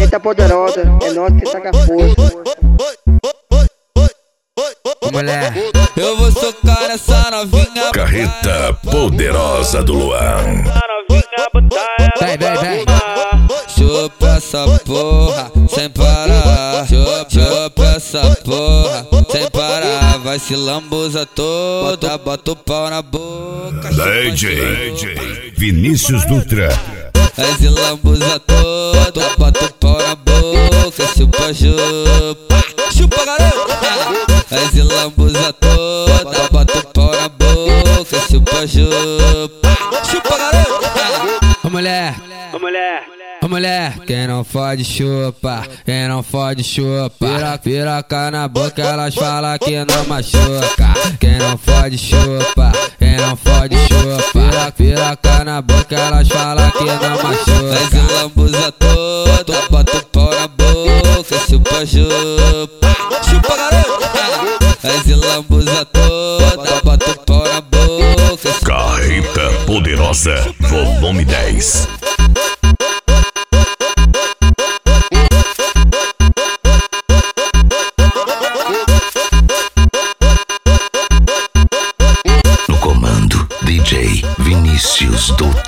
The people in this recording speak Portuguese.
Carreta poderosa, é nós que saca força. Mulher, eu vou socar essa novinha. Carreta poderosa do Luan. Vem. Chupa essa porra sem parar. Chupa essa porra sem parar. Vai se lambuza toda, bota o pau na boca. DJ Vinícius Dutra. Vai se lambuza toda, bota o pau na boca. Chupa. Chupa, garoto. Vai se lambuza toda, bota o pau na boca. Chupa. Chupa, garoto. Mulher, quem não fode chupa, quem não fode chupa. Piroca na boca, elas falam que não machuca. Quem não fode chupa, quem não fode chupa. Piroca na boca, elas falam que não machuca. Vai se lambuza toda, bota o pau na boca. Chupa. Chupa, garoto. Vai se lambuza toda, bota o pau na boca. Carreta poderosa, volume 10. No comando, DJ Vinícius Dutra.